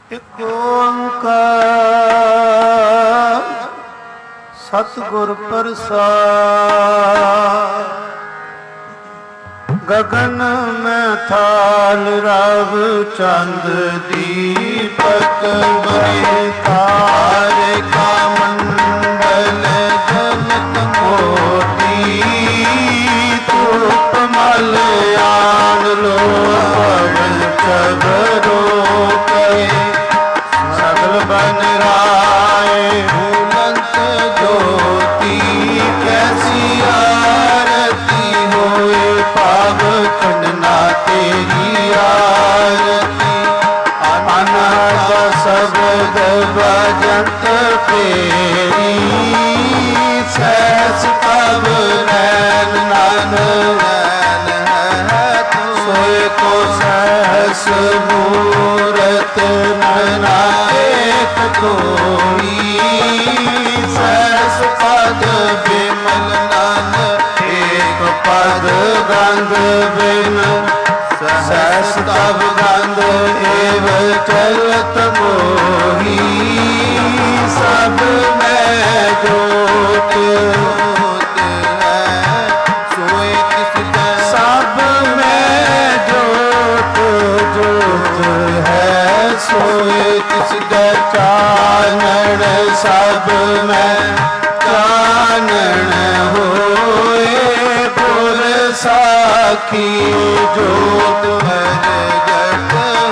ਇਕ ਓੰਕਾਰ ਸਤਿਗੁਰ ਪ੍ਰਸਾਦਿ। ਗਗਨ ਮੈਂ ਥਾਲ ਰਵ ਚੰਦ ਦੀਪਕ ਬਰੇ ਤਾਰਿਕਾ ਮੰਡਲ ਜਨਤ ਮੋਤੀ ਧੂਪ ਮਲ ਆਨ ਲੋ ਪਵਨ ਚਬਰੋ ਕਰੇ ਸਗਲ ਬਨ ਰਾਏ ਭੂਲੰਤ ਜੋਤੀ ਕੈਸੀ ਆਰਤੀ ਹੋਏ ਪਾਵ ਖੰਡਨਾ ਤੇਰੀ ਆਰਤੀ। ਅਨਹਦ ਸ਼ਬਦ ਭਜੰਤ ਫੇਰੀ ਸਹਿਸ ਪਵ ਨੈਣ ਨਾਨ ਨੈਣ ਹੈ ਸੋਏ ਕੋ ਸਹਿਸ ਮੂਰਤ ਨੈਣਾ ਏਕ ਕੋਈ ਸਹਿਸ ਪਦ ਬਿਮਲ ਨਾਨ ਏਕ ਪਦ ਗੰਧ ਬਿਨ ਸਹਿਸ ਤਬ ਗੰਧ ਏਵ ਚਲਤ ਮੋਹੀ ਸਭ ਮੈਂ ਜੋਤ ਹੈ ਸੋਏ ਤਿਸ ਕੈ ਸਭ ਮੈਂ ਜੋਤ ਜੋਤ ਹੈ ਸੋਏ ਤਿਸ ਕੈ ਚਾਨਣ ਸਭ ਮੈਂ ਚਾਨਣ ਹੋਏ ਪੁਰ ਸਾਖੀ ਜੋਤ ਪ੍ਰਗਟ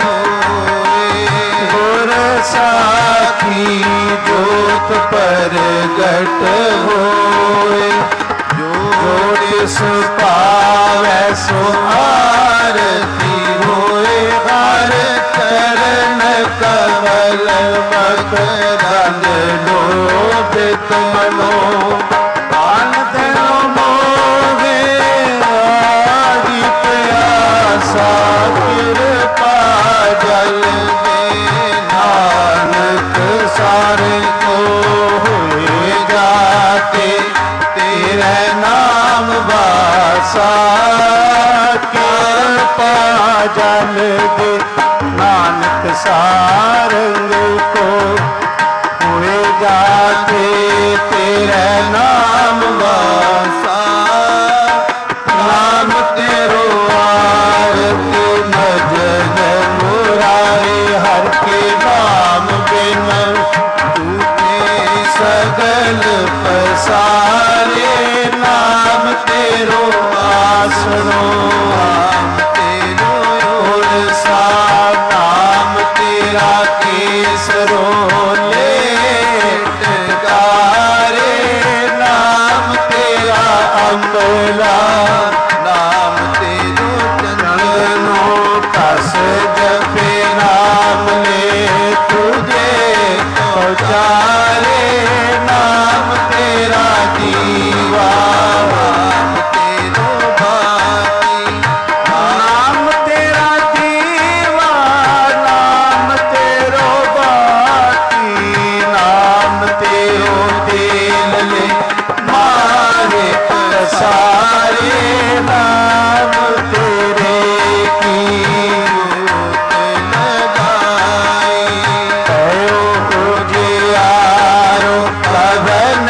ਹੋਏ ਗੁਰ ਸਾਖੀ ਜੋਤ ਪ੍ਰਗਟ ਹੋਏ ਜੋ ਜਿਸ ਪਾਵੈ ਸੋ ਆਰਤੀ ਹੋਏ ਹਰ ਚਰਨ ਕਮਲ ਮਕਰੰਦ ਲੋਭਿਤ ਮਨੋ ਪਾਨ ਤੈਨੋ ਮੋਹੇ ਆਦਿ ਪਿਆਸਾ ਕਿਰਪਾ ਜਲ ਦੇ ਨਾਨਕ ਸਾਰੇ ਕੋ ਹੋਏ ਜਾਤੇ ਤੇਰੇ ਨਾਮ ਵਾਸਾ ਕਿਰਪਾ ਜਲ ਦੇ ਨਾਨਕ ਸਾਰੰਗ ਕੋ ਹੋਏ ਜਾਤੇ ਤੇਰੇ ਨਾਮ ਵਾਸਾ। ਨਾਮ ਤੇਰੋ ਆਰਤੀ ਮਜਨ ਮੁਰਾਰੇ ਹਰ ਕੇ ਨਾਮ ਬਿਨ ਤੂਤੇ ਸਗਲ ਪਸਾਰੇ ਨਾਮ ਤੇਰੋ ਆਸਣੋ ਨਾਮ ਤੇਰੋ ਓਰਸਾ ਨਾਮ ਤੇਰਾ ਕੇਸਰੋ ਲੇਟਕਾਰੇ ਨਾਮ ਤੇਰਾ ਅੰਬਲਾ ਨਾਮ ਤੇਰੋ ਚੰਦਨੋ ਕਸ ਜਪੇ ਨਾਮ ਲੈ ਤੁਝੇ ਪਹੁੰਚਾਰੇ ਨਾਮ ਤੇਰਾ ਜੀਵਾ ਨਾਮ ਤੇਰੋ ਬਾਤੀ ਨਾਮ ਤੇਰਾ ਜੀਵਾ ਨਾਮ ਤੇਰੋ ਬਾਤੀ ਨਾਮ ਤੇਰੋ ਤੇਲ ਲੈ ਮਾਰੇ ਸਾਰੇ ਨਾਮ ਤੇਰੇ ਕੀ ਲਗਾਈ ਕਯੋ ਉਜਿਆਰੋ ਪਵਨ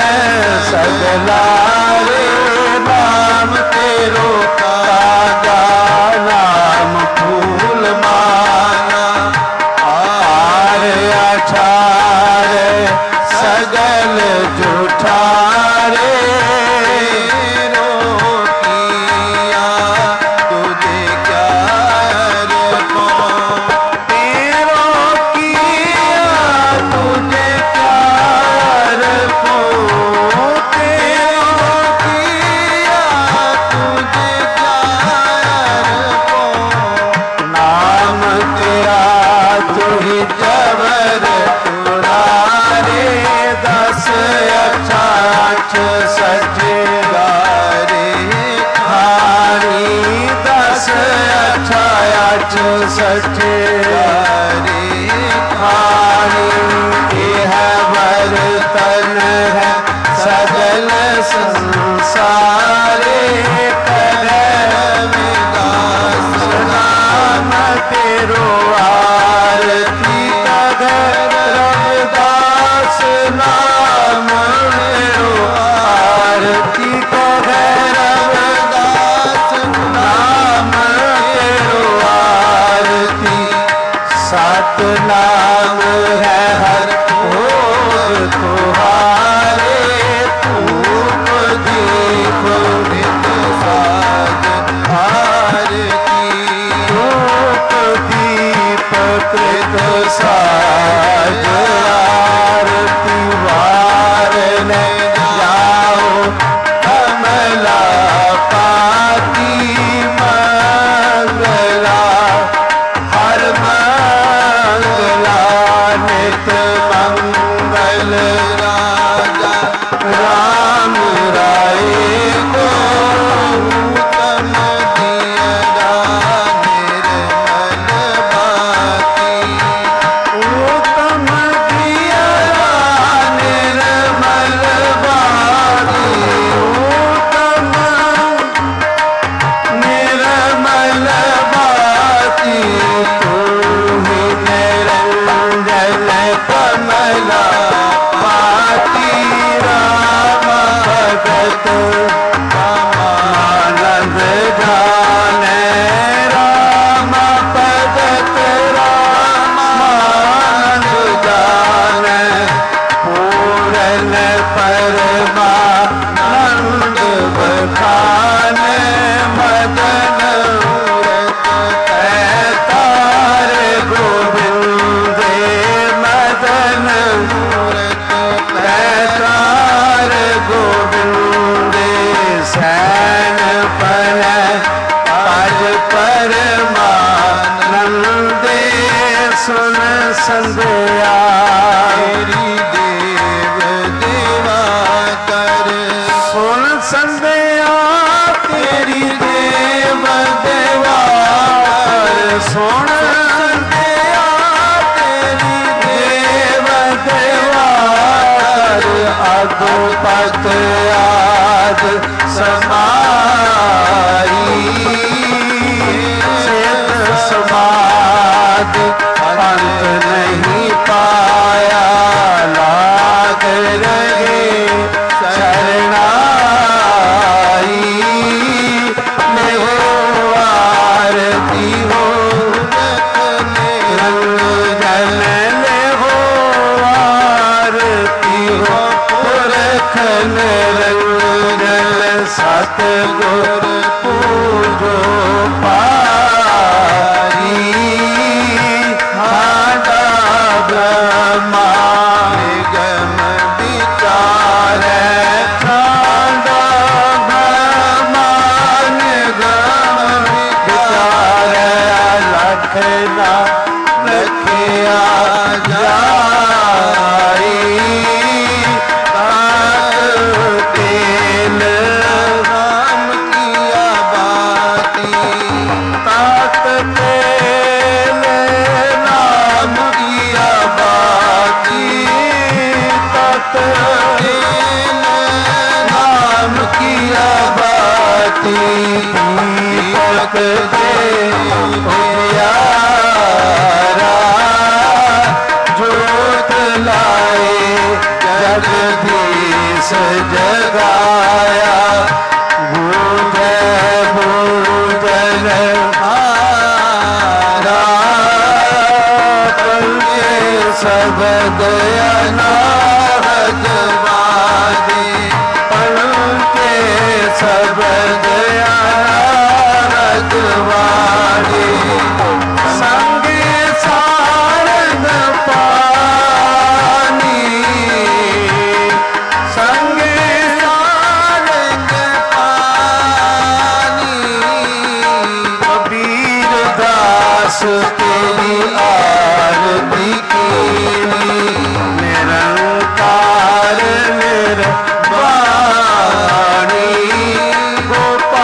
ਸਗਲਾਰੇ ਨਾਮ ਤੇਰੋ ਤਾਜਾ ਨਾਮ ਫੂਲ ਮਾਨਾ ਆਰ ਅਛਾਰ ਸਗਲ ਜੁਠਾਰੇ ਰੋਕੀਆ ਤੁਝੇ ਕਿਆ ਰਖੋ ਤੇਰੋ ਕੀਆ ਤੁਝੇ ਕਿਆ ਰਖੋ ਤੇਰੋ ਕੀਆ ਤੁਝੇ ਕਿਆ ਰਖੋ ਨਾਮ ਤੇਰਾ ਤੁਹੀ ਜਬਰ ਤੁਰਾਰੇ ਦਸ ਅੱਛਾ ਅੱਛ ਸੱਚੇ ਗਾਰੇ ਖਾਣੀ ਦਸ ਅੱਛਾ ਅੱਛ ਸੱਚੇ ਗਾਰੇ ਖਾਣੀ ਇਹ ਹੈ ਬਰਤਨ ਹੈ ਸਗਲ ਸੰਸਾਰੇ ਕਰੇ ਵਿਗਾਸ ਨਾਮ ਤੇਰੋ ਆਰਤੀ ਕਦ सतनाम है हर भोग तुम्हारे, धूप दीप नित साजन आरती, धूप दीप कृत साज आरती, वार न जाओ कमला पाती मंगला, हर मंगला नित मंगल, राजा राम राय को उत्तम दिया निर्मल बाती, उत्तम दिया निर्मल बाती, उत्तम निर्मल बाती, तुम्ही निरंजन कमला पाती, राम भगत आनंद जाने, राम भगत राम आनंद जाने, पूरन परमानंद बखाने, मदन तार गोविंदे, मदन तार गोविंदे, सैन पर पाज परमानंदे, सुन संध्या तेरी देव देवा कर, सुन संध्या तेरी देव देवा कर, सुन संध्या तेरी देव देवा कर, अगो पत आज समाई, सिद्ध समाधि अंत नहीं पाया, लाग रहे शरणाई, ले हो आरती हो रंजन, ले हो आरती हो पुरखन रंजन, सतगुर पूजो पारी, हाडा ब्रह्मा निगम विचार, हाडा ब्रह्मा निगम विचार, लखना लखिया जाई, तेल राम किया बाती, तात तेल नाम किया बाती, तात तेल नाम किया बाती, दीपक दे उजियारा, जोत लाए जगदीश जगाया, बूझे बूझन हारा, पल्ले सब गया नाहजवादी, पल्ले सब गया नाहजवादी, संगे सारंग पानी, संगे सारंग पानी, कबीर दास तेरी आरती कीनी, निरंकार निर्वाणी, गोपाल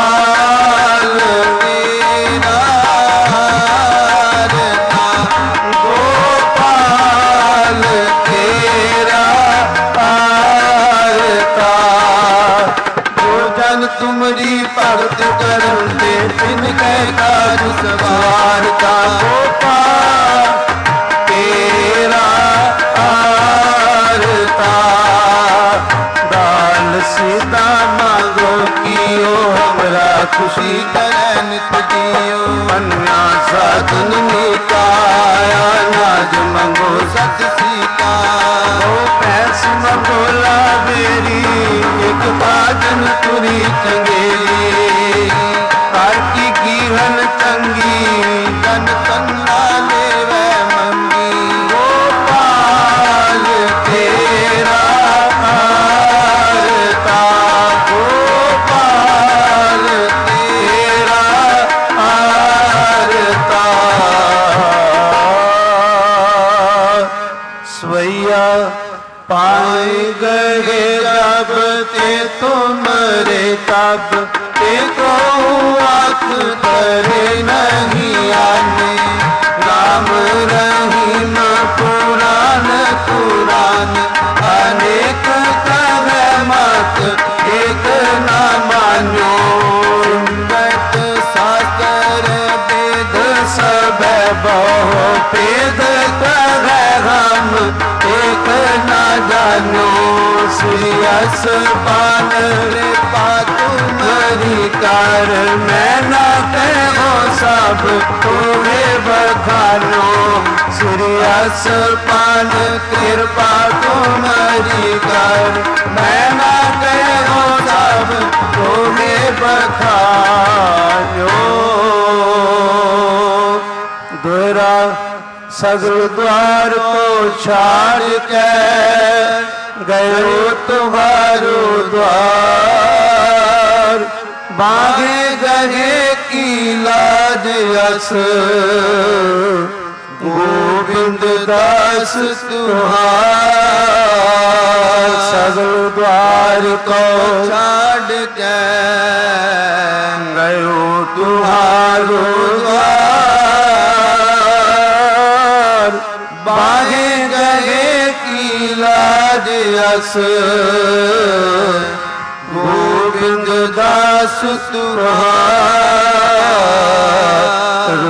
पाए गए जब ते तुमरे तब ते को आख करे नहीं आने। राम रहीम पुराण पुराण अनेक कहे मत एक न मान्यो। सुनत शास्त्र वेद सब बहु भेद कहे हम एक न जानो। श्रीयस पान कृपा तुम्हारी कर मैं न कहो सब तुम्हें बखानो। श्रीयस पान कृपा तुम्हारी कर मैं न कहो सब तुम्हें बखानो। दोहरा सगल द्वार को छाड़ के गयो तुम्हारो द्वार। बागे गहे की लाज अस गोविंद दास तुहार। सगल द्वार को छाड़ के गयो तुम्हारो द्वार। बागे गए की लाज अस गोविंद दास तुहार।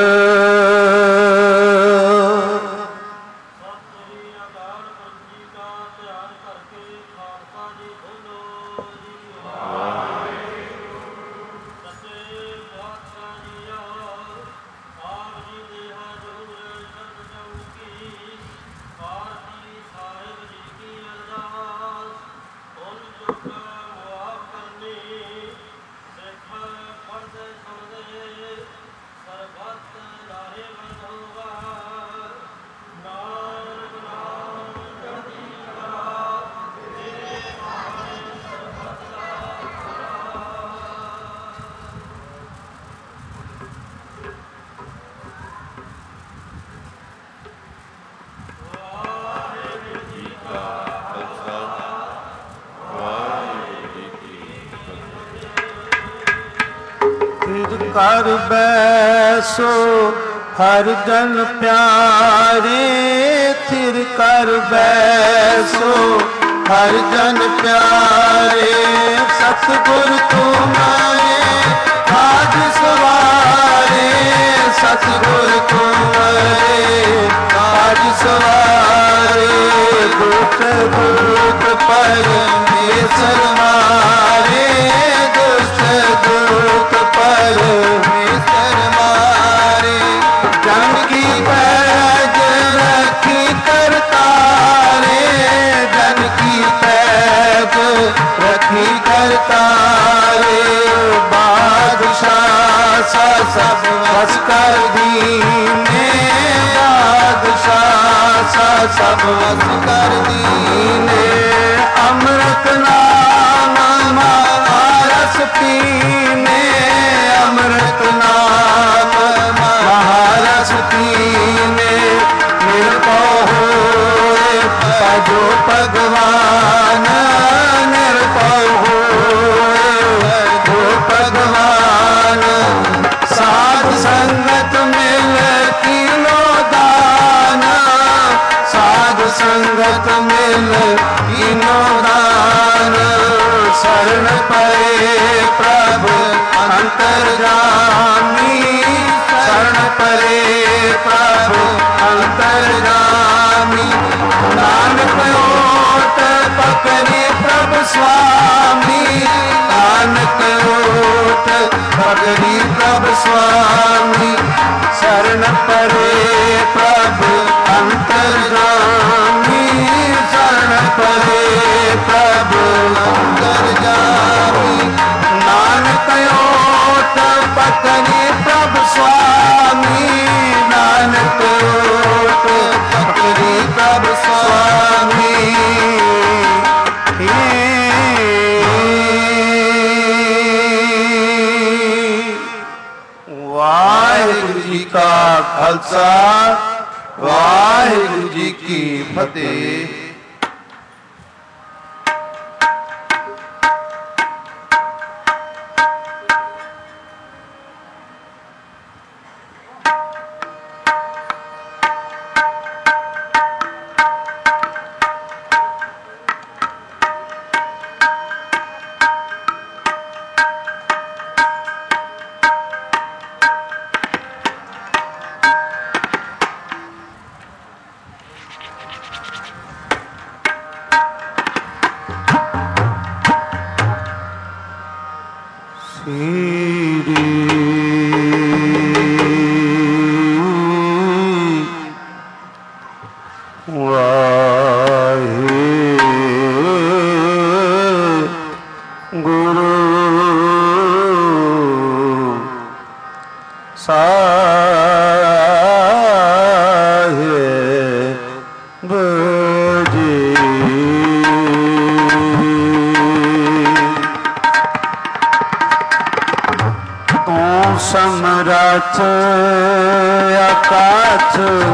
कर बैसो हर जन प्यारे। थिर कर बैसो हर जन प्यारे। सतगुर तुम्हारे आज सवारे। सतगुर तुम्हारे आज सवारे। दुष्ट दूत परमेश्वर मारे। दुष्ट दूत परमेश्वर मारे। जंग की पैज रखी करतारे। जंग की पैज रखी करतारे। बादशाह सब बस कर दीने। बादशाह सब बस कर दीने। अमृत नाम महारस पीने। अमृत नाम महारस पीने। निर्भय होए भजो भगवान। निर्भय होए भजो भगवान। साध संगत मिल कीनो दान। साध संगत मिल कीनो दान। शरण परे प्रभु अंतर्यामी। शरण परे प्रभु अंतर्यामी। नानक ओट पकड़े प्रभु स्वामी। नानक ओट पकड़ी प्रभु स्वामी। शरण परे प्रभु अंतर्यामी। शरण परे प्रभु अंतर्यामी। नानक ओट पकड़े प्रभु स्वामी। नानक ओट पकड़े प्रभु स्वामी। वाहिगुरु जी का खालसा वाहिगुरु जी की फतेह। ਸਮਰਥ ਆਕਾਸ਼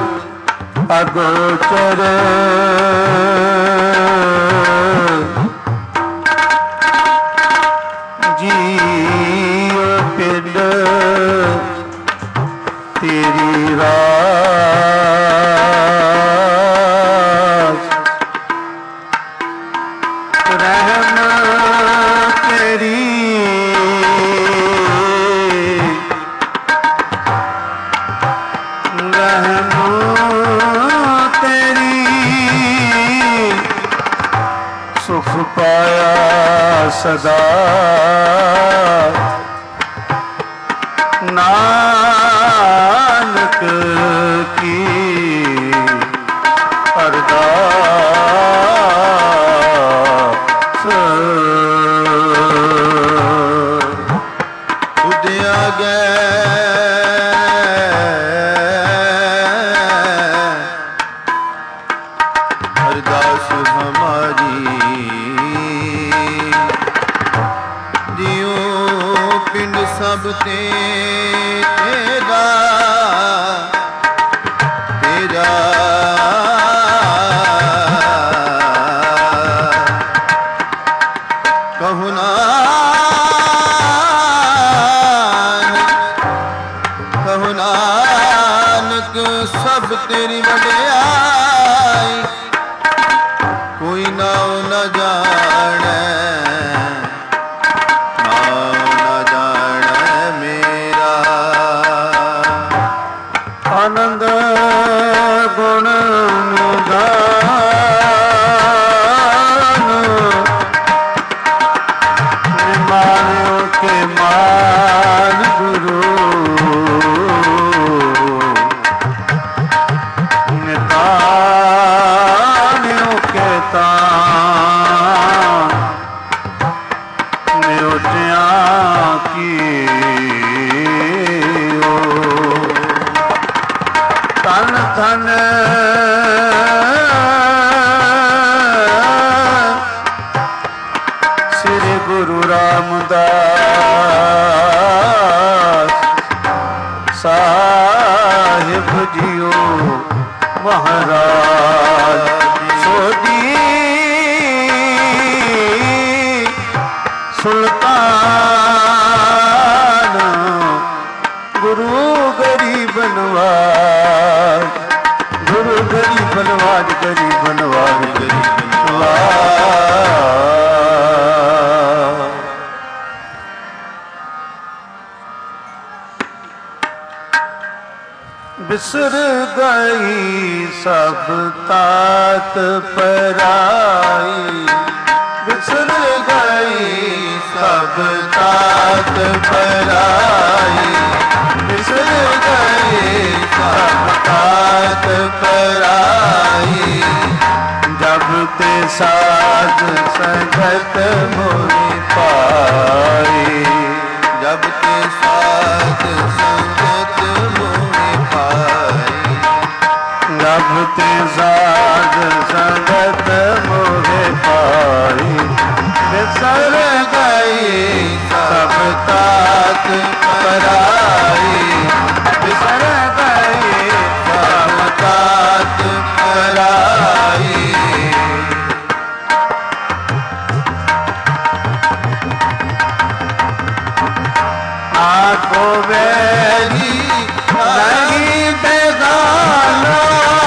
ਅਗੋਚਰ ਜੀਵ ਪਿੰਡ ਤੇਰੀ ਰਾਜ ਰਹਿਮ ਤੇਰੀ ਸੁਖ ਪਾਇਆ ਸਦਾ ਨਾਨਕ ਕੀ ਅਰਦਾਸ ਉਦਿਆ ਗਏ ਅਰਦਾਸ ਹਮਾਰੀ ਪਿੰਡ ਸਭ ਤੇਰਾ ਤੇਰਾ ਕਹੋ ਨਾਨਕ ਸਭ ਤੇਰੀ ਵਡਿਆਈ ਕੋਈ ਨਾਉ ਨ ਜਾਣੈ ਆਨੰਦ ਗੁਣ ਨਿਧਾਨ ਨਿਮਾਨਿਓ ਕੇ ਮਾਨ ਗੁਰੂ ਨਿਤਾਨਿਓ ਕੇ ਤਾਨ ਨਿਉਟਿਆਂ ਕੀ ਧਨ ਧਨ ਸ੍ਰੀ ਗੁਰੂ ਰਾਮਦਾਸ ਸਾਹਿਬ ਜੀਓ ਮਹਾਰਾਜ ਸੋਢੀ ਸੁਲਤਾਨ ਗੁਰੂ ਗਰੀਬ ਨਵਾਜ ਗੁਰੂ ਗਰੀਬ ਨਵਾਜ ਗਰੀਬ ਨਵਾਜ ਗਰੀਬ ਨਵਾਜ ਬਿਸਰ ਗਈ ਸਭ ਤਾਤ ਪਰਾਈ ਬਿਸਰ ਗਈ ਸਭ ਤਾਤ ਪਰਾਈ ਬਿਸਰ ਗਈ ਸਭ ਤਾਤ ਪਰਾਈ ਜਬ ਤੇ ਸਾਧ ਸੰਗਤ ਮੋਹਿ ਪਾਈ ਜਬ ਤੇ ਸਾਧ ਸੰਗਤ ਮੋਹਿ ਪਾਈ ਜਬ ਤੇ ਸਾਧ ਸੰਗਤ ਮੋਹਿ ਪਾਈ ਬਿਸਰ ਗਈ ਸਭ ਤਾਤ ਪਰਾਈ ਬਿਸਰ ਗਈ ਸਭ ਤਾਤ ਪਰਾਈ ਆਖੋ ਵੈਰੀ ਨਹੀਂ ਬੇਗਾਨਾ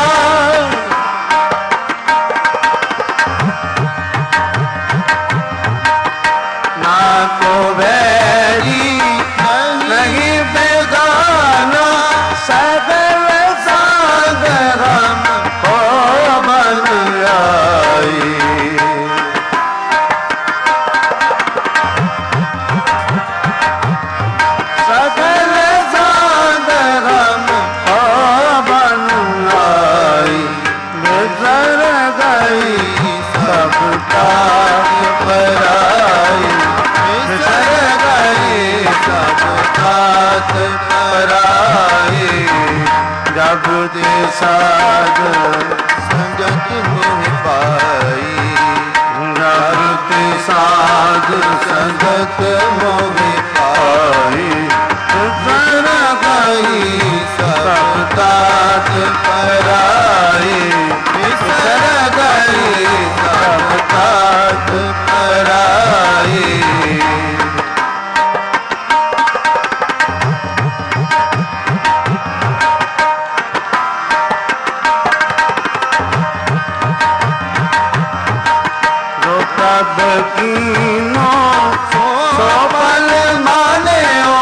ਨਾ ਕੋ ਵੈਰੀ ਨਹੀਂ ਬੇਗਾਨਾ तात पराई, बिसर गई सब तात पराई। जब ते साध संगत मोह पाई, जब ते साध संगत मोह पाई, बिसर गई सब तात पराई, बिसर गई सब तात पराई। कीनो सो बल माने हो,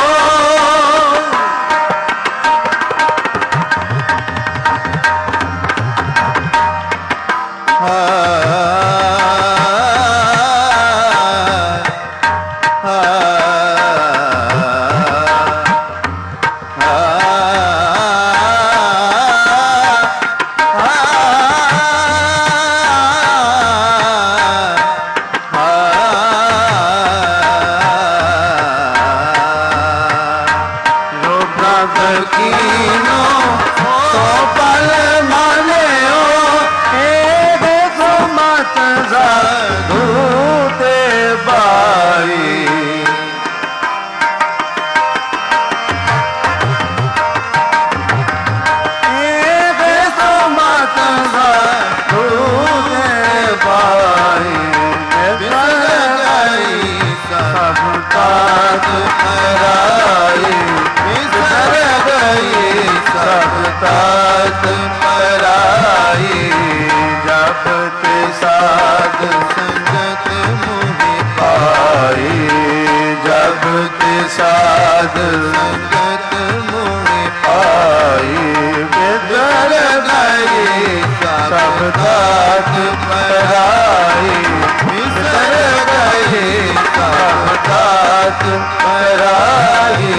तात पराई। जब ते साध संगत मोह पाई, जब ते साध संगत मोह पाई, बिसर गई सब तात पराई, बिसर गई सब तात पराई।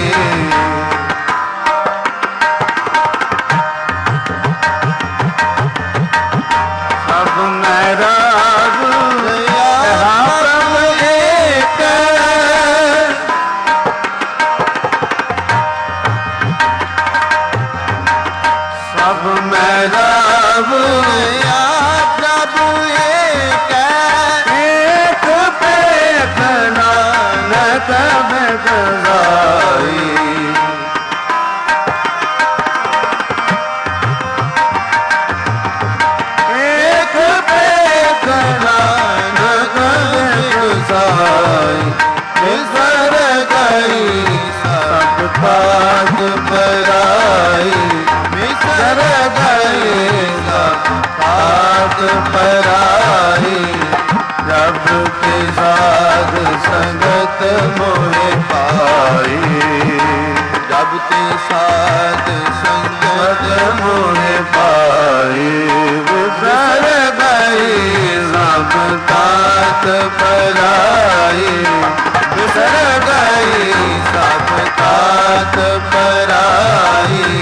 तात पराई, बिसर गई सब तात पराई। जब ते साध संगत मोह पाई, जब ते साध संगत मोह पाई, बिसर गई सब तात पराई, बिसर गई सब तात पराई।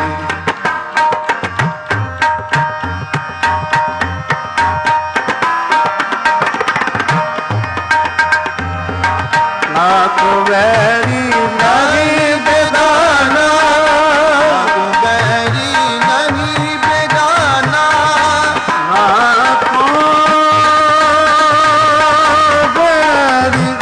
नाथ वैरी नहीं बेगाना, नाथ वैरी नहीं बेगाना, नाथ वैरी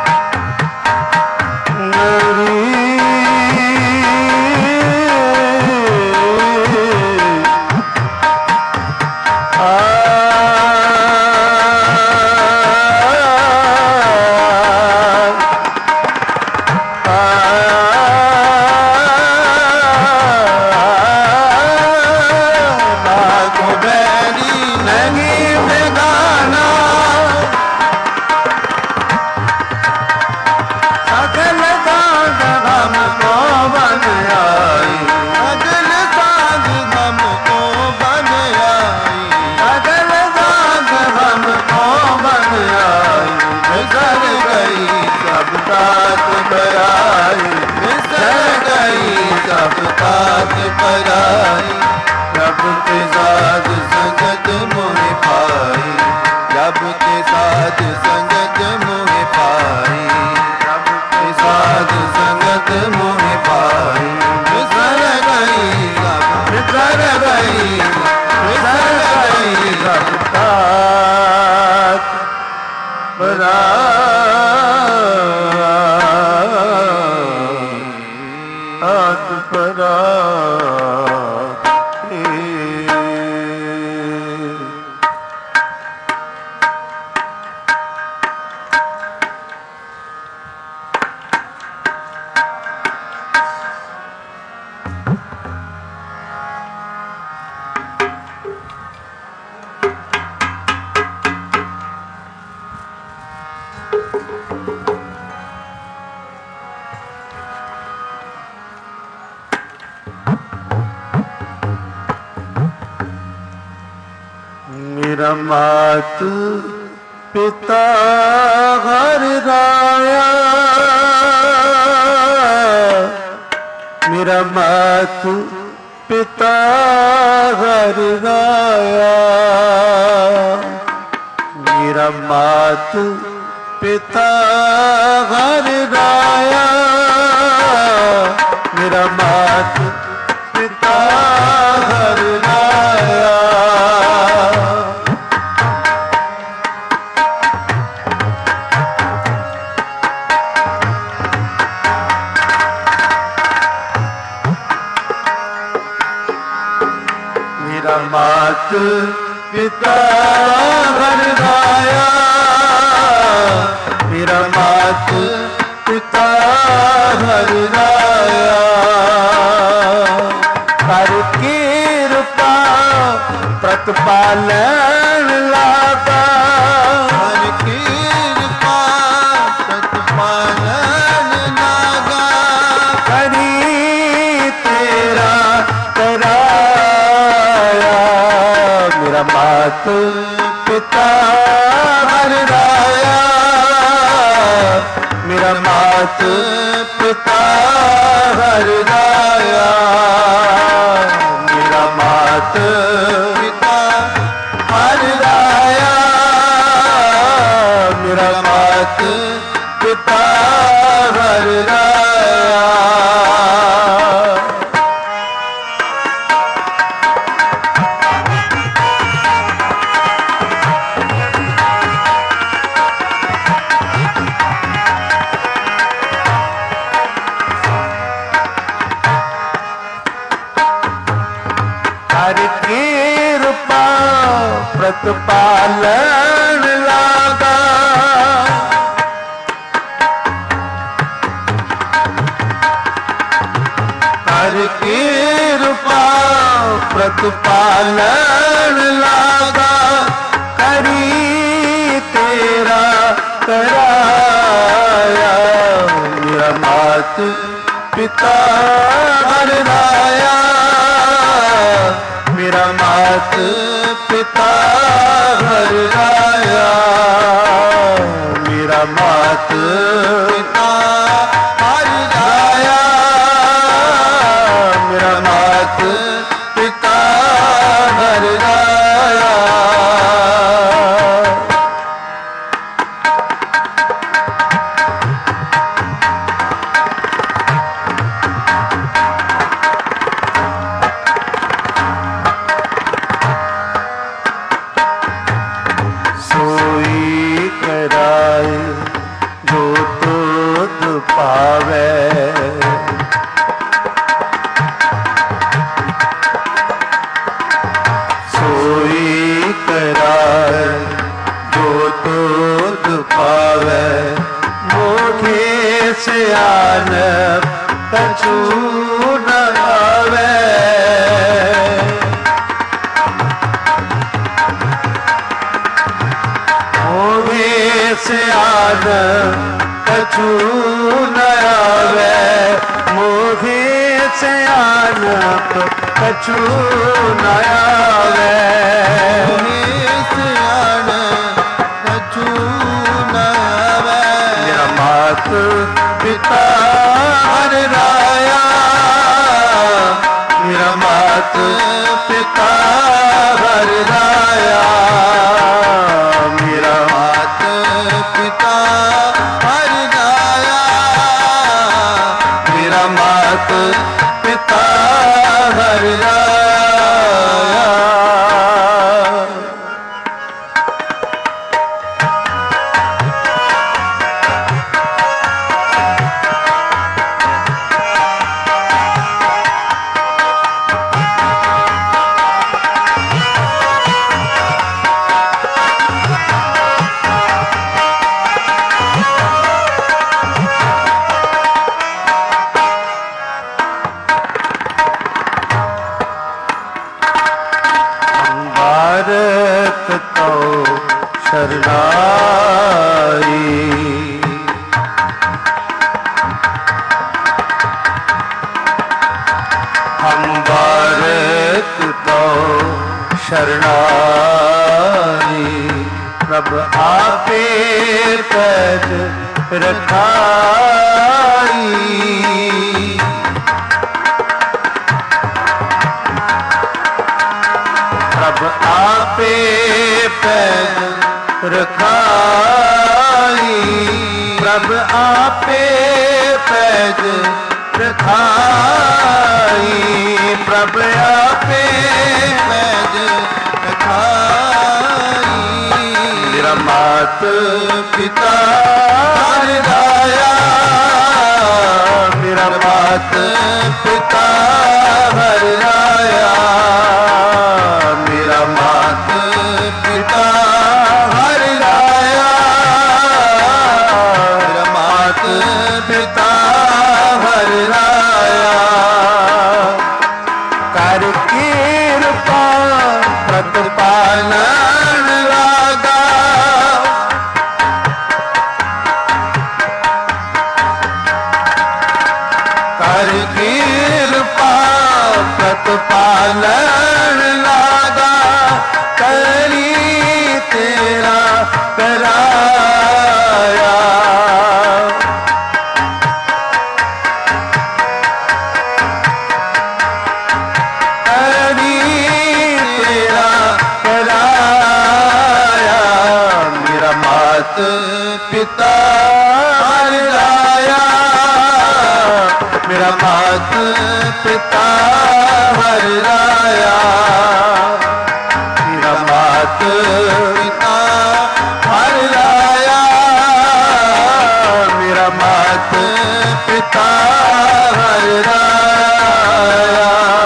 तात पराई। जब ते साध संगत मोह पाई, जब ते मेरा मात पिता हर राया, मेरा मात पिता हर राया, मेरा मात पिता हर राया, मेरा मात पिता हर राया। मेरा मात पिता हर राया, मेरा मात पिता हर राया, कर कृपा प्रतिपालन लागा, कर कृपा प्रतिपालन लागा, करी तेरा कराया, मेरा मात पिता हर राया, मेरा मात पिता हर राया, मेरा मात पिता हर राया, मेरा मात पिता हर राया। कृपा प्रतिपालन लागा, कर कृपा प्रतिपालन लागा, करी तेरा कराया, मेरा मात पिता हर राया, मेरा मात पिता हर राया, मेरा मात पिता हर राया, मेरा मात पिता हर राया। सोई कराए जो तुध पावे, सोई कराए जो तुध पावे, मोखे सियान कछु न आवे, सियान कछु न आवे, मोहे सियान कछु न आवे, मोहे सियान कछु न आवे, मेरा मात पिता हर राया, मेरा मात पिता हर राया, मेरा मात पिता हर राया, मेरा मात पिता हर राया। भारत तो शरणाई, हम भारत तो शरणाई, प्रभ आपे पैज रखाई। प्रभ आपे पैज रखाई। प्रभ आपे पैज रखाई। प्रभ आपे पैज रखाई। मेरा मात पिता हर राया। मेरा मात पिता हर राया। मेरा मात पिता हर राया। मेरा मात पिता हर राया। कर कृपा प्रतिपालन लागा। कर कृपा प्रतिपालन लागा। करी तेरा कराया। पिता हर राया। मेरा मात पिता हर राया। मेरा मात पिता हर राया। मेरा मात पिता हर राया।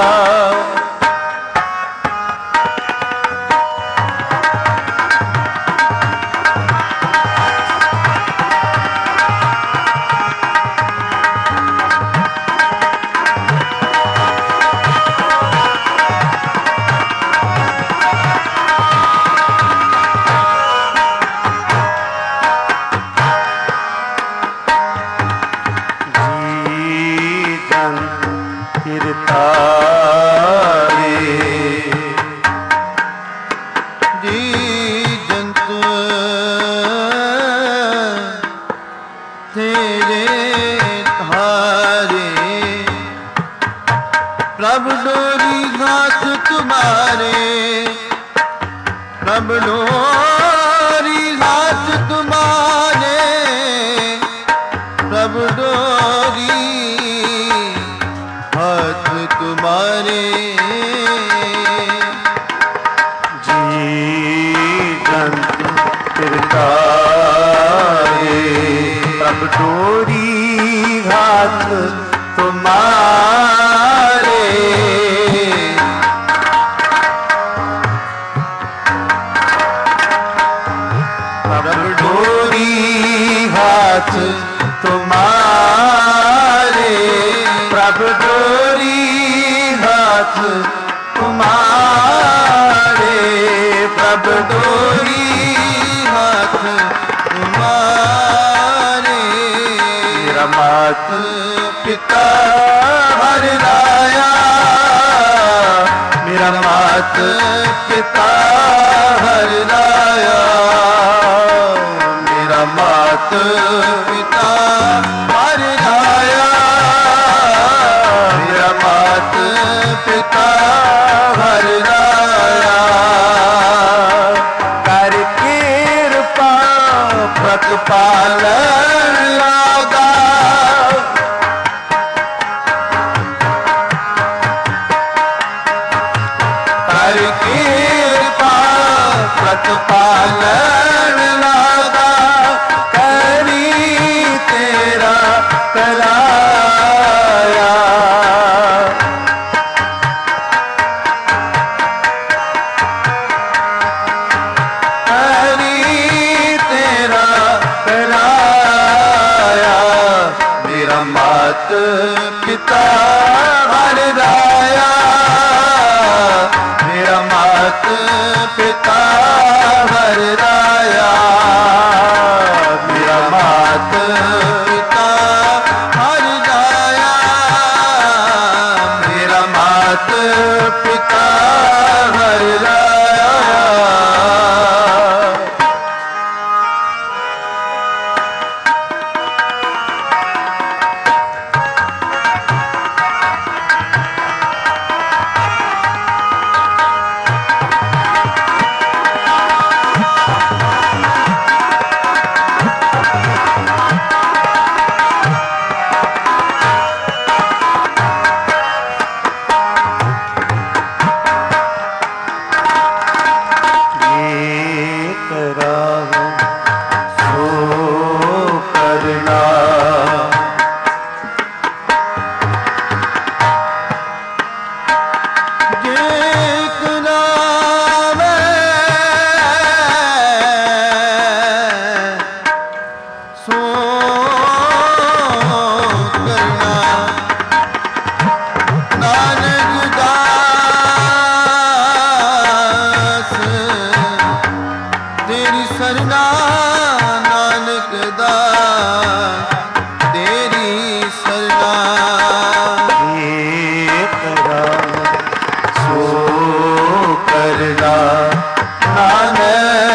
प्रभ डोरी हाथ तुम्हारे। प्रभ डोरी हाथ तुम्हारे। प्रभ डोरी हाथ तुम्हारे। जी जंत तिरकारे। प्रभ डोरी हाथ तुम्हारे। प्रभ डोरी हाथ तुम्हारे। प्रभ डोरी हाथ तुम्हारे। प्रभ डोरी हाथ तुम्हारे। मेरा मात पिता हर राया। मेरा मात पिता हर राया। मेरा मात पिता हर राया। मेरा मात पिता हर राया। कर कृपा प्रतिपालन लागा। कर कृपा प्रतिपालन लागा। करी तेरा कराया। करी तेरा कराया। मेरा मात पिता हर राया। मेरा मात पिता हर राया। मेरा मात पिता हर राया। मेरा मात पिता हर राया।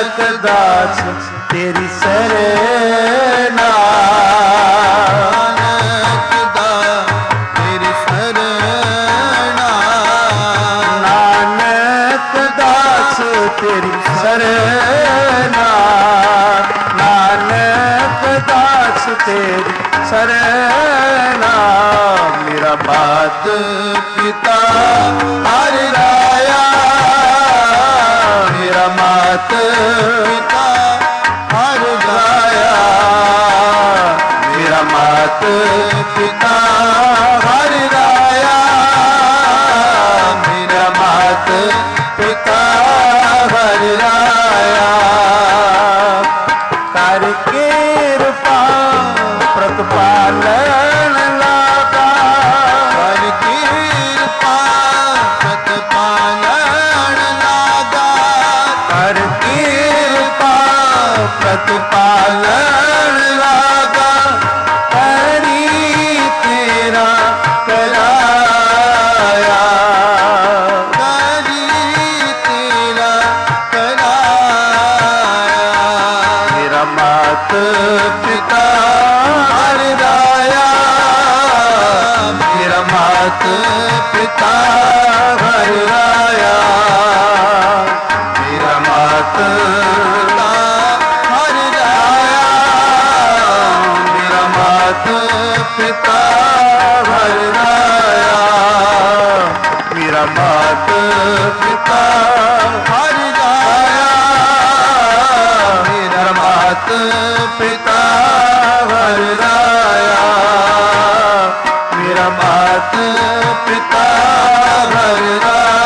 दास तेरी सरना, नानक दास तेरी सरना, नानक दास तेरी सरना, नानक दास तेरी सरना। मेरा मात पिता हर राया, मेरा मात पिता हर राया, मेरा मात पिता हर राया, मेरा मात पिता हर राया। कर कृपा प्रतिपालन लागा, कर कृपा प्रतिपालन लागा, कर कृपा प्रतिपालन लागा। करी तेरा कराया, करी तेरा कराया। मेरा मात पिता हर राया, मेरा मात पिता हर राया, मेरा मात पिता हर राया, मेरा मात पिता हर राया, मेरा मात पिता हर राया, मेरा मात पिता हर राया, मेरा मात पिता हर राया।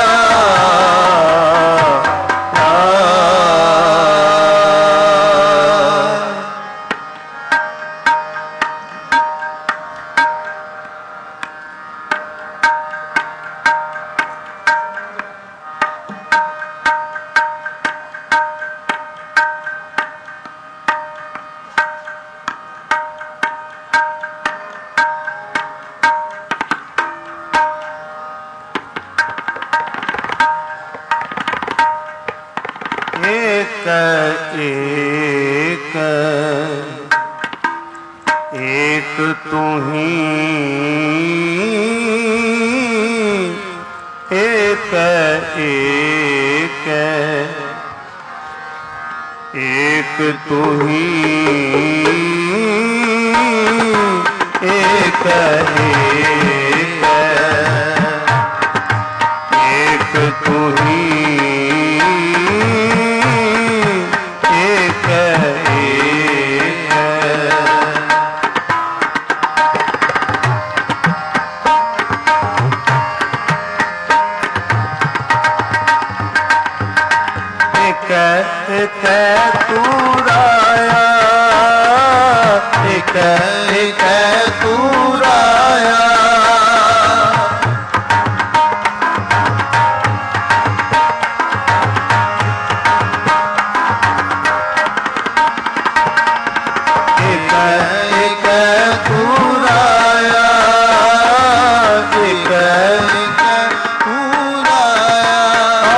एक एक एक तू ही, एक एक एक तू ही, एक एक तू ही, एक तू राया, एक तू राया, एक तू राया, एक तू राया।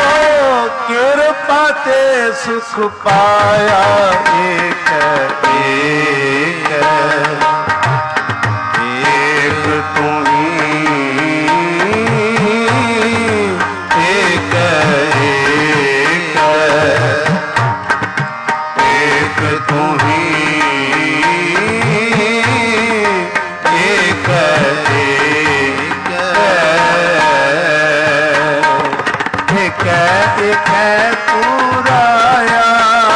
कृपा ते सुख पाया, एक एक तू ही, एक एक तू ही, एक एक तू राया,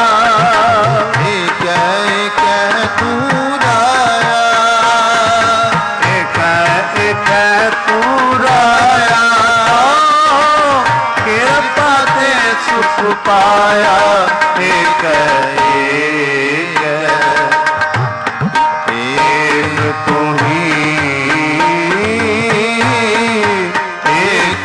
एक तू राया, एक तू राया। कृपा ते सुख पाया, एक एक तू ही, एक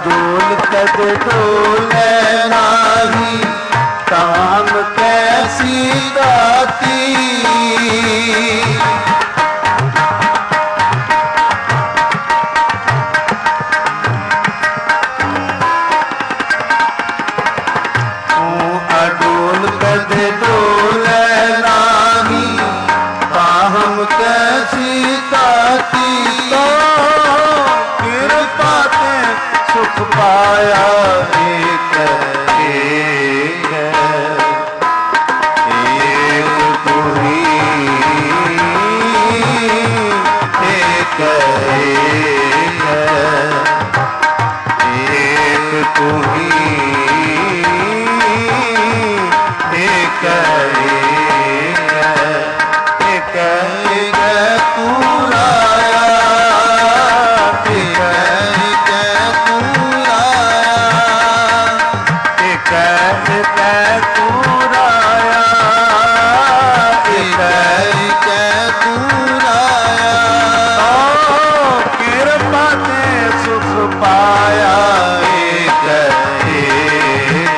अडोल कद डोले नाही, काम कैसी दाती। अडोल कद डोले नाही, काम कैसी दाती। कृपा ते सुख पाया एक एक, एक तू ही एक एक, एक तू ही एक एक, एक तू राया, एक एक तू राया, एक एक तू राया, एक एक तू राया। कृपा ते सुख पाया एक एक,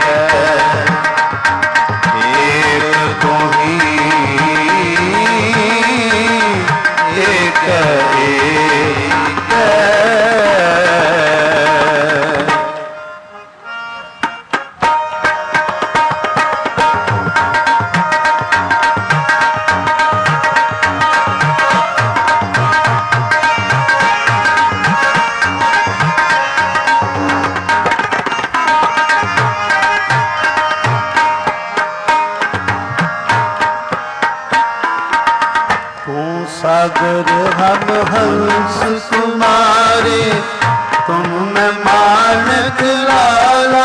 एक तू ही एक एक। सागर हम हंस तुम्हारे, तुम में मानक लाला।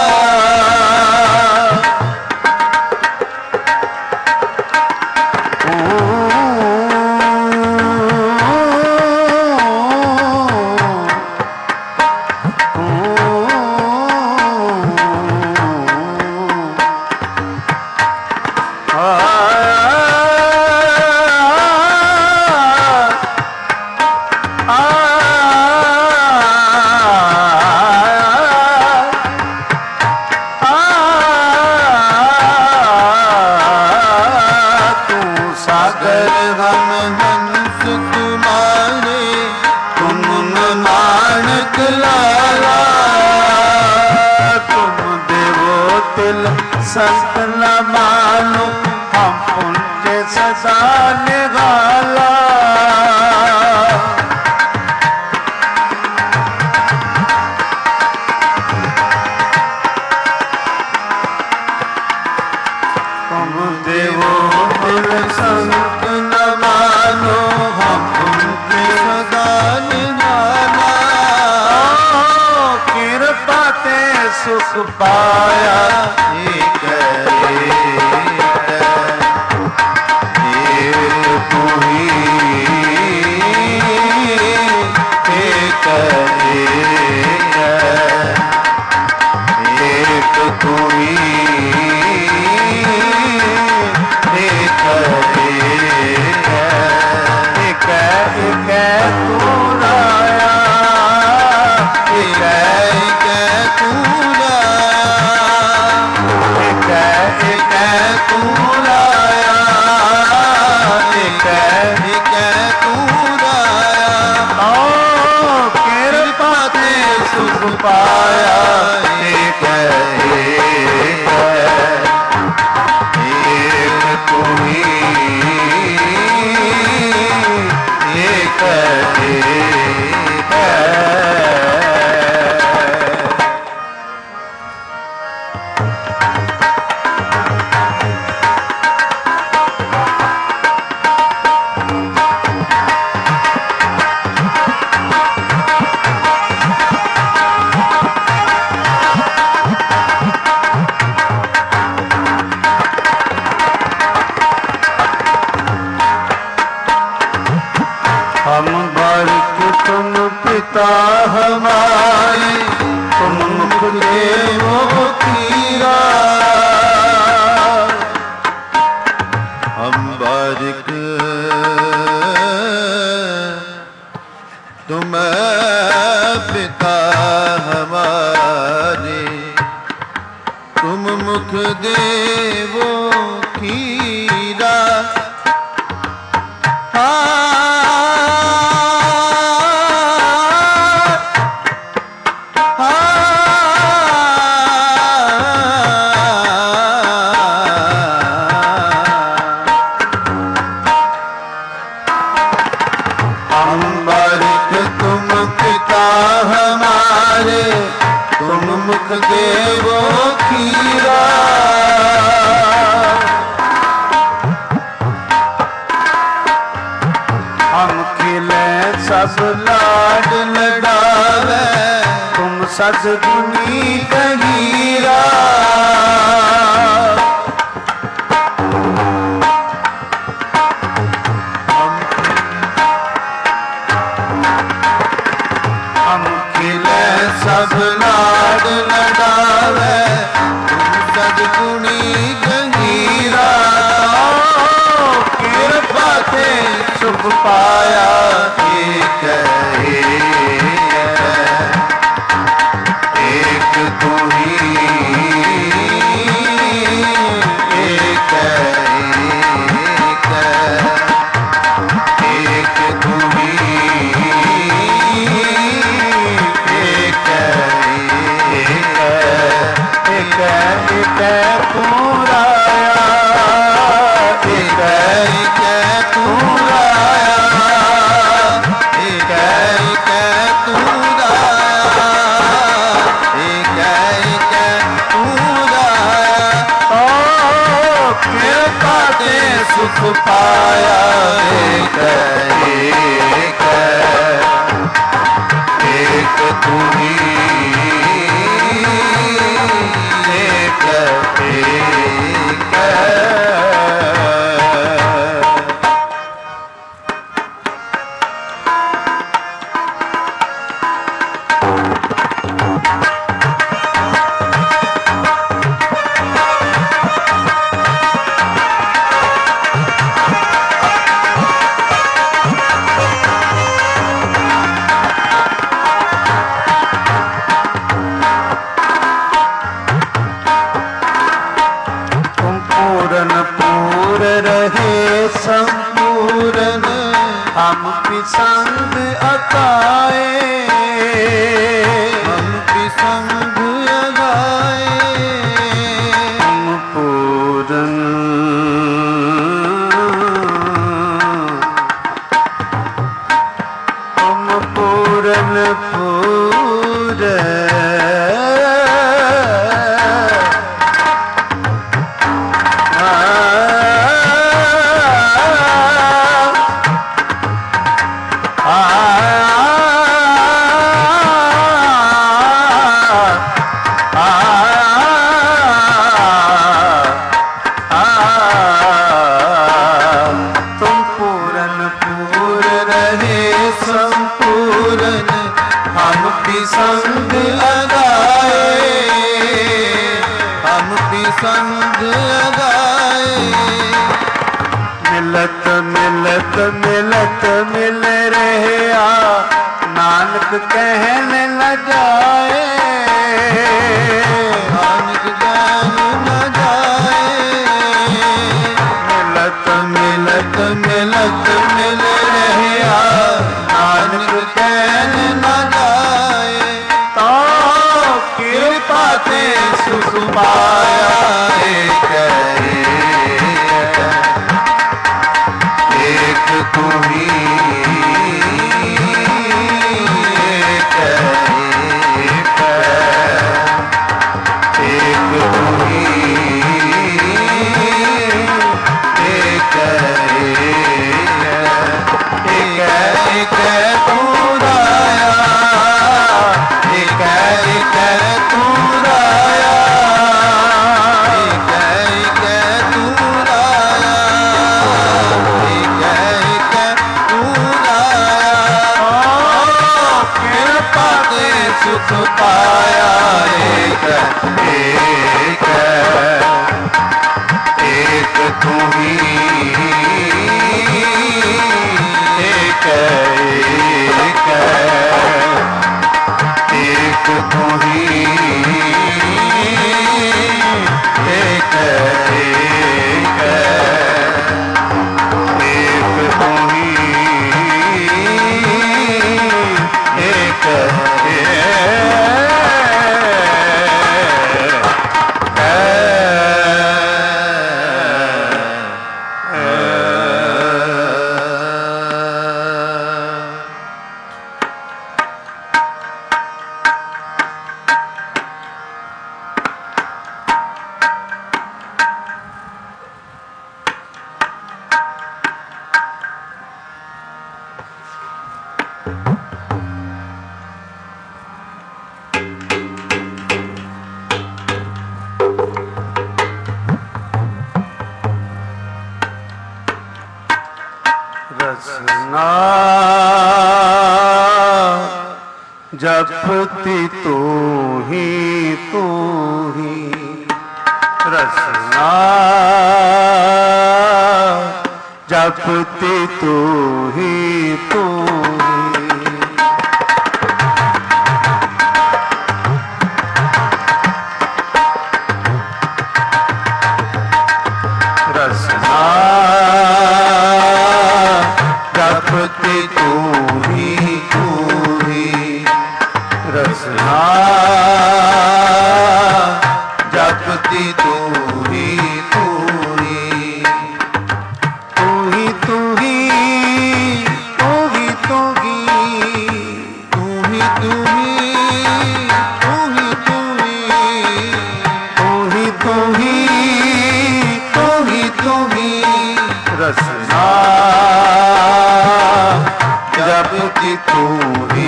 सागर हम हंस तुम्हारे, तुम में मानक लाला। तुम देवो तिल संत न मानो, हम उनके सदा निराला। तुम देवो तिल संत न मानो, हम उनके सदा निराला। कृपा ते सुख पाया एक एक, एक तू ही एक एक, एक तू ही एक एक, एक एक तू राया, एक एक तू राया, एक एक तू राया, एक एक तू राया। कृपा ते सुख पाया एक एक, एक तू ही एक एक। हम बारिक तुम पिता हमारे, तुम मुख देवो कीरा। हम बारिक तुम पिता हमारे, देवो कीरा देवो खीरा हम खिले सब लाड लड़ावे तुम सद्गुणी कहीरा हम खिले सब लाड लड़ावे तुम सद्गुणी गंगीरा कृपा ते सुख पाया एक तू ही एक तू ही सुख पाया एक तू ही एक संपूर्ण हम संग अकाए हम संग अगाए हम पूर्ण संग लगाए हम भी संग लगाए मिलत मिलत मिलत मिल रहे नानक कहने न जाए नानक कहने न जाए मिलत मिलत मिलत मिल रहे नानक कहने न जाए कृपा ते सुख पाया एक तू ही एक तू ही एक तू राया एक तू राया तू राया कृपा ते सुख पाया एक तू ही एक जपती तू ही रसना, जपती तू ही रसना, जपती तू ही रसना, जपती तू ही तू ही तू ही तू ही तू ही तू ही तू ही तू ही तू ही तू ही तू ही तू ही रसना, जपती तू ही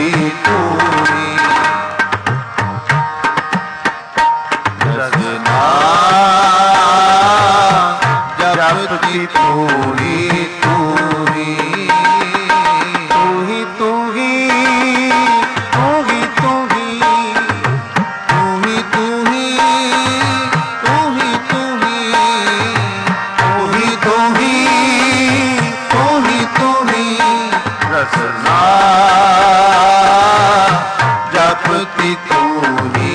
रसना, जपती तू ही तू ही तू ही तू ही तू ही तू ही तू ही तू ही तू ही तू ही तू ही तू ही रसना, जपती तू ही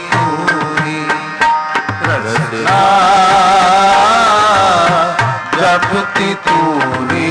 रसना, जपती तू ही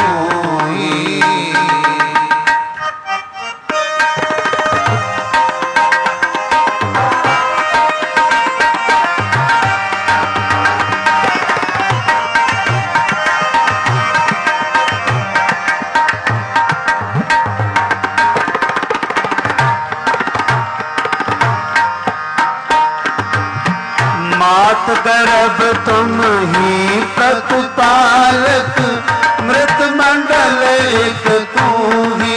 मात गर्भ तुम ही प्रतिपालक, मृत मंडल एक तू ही,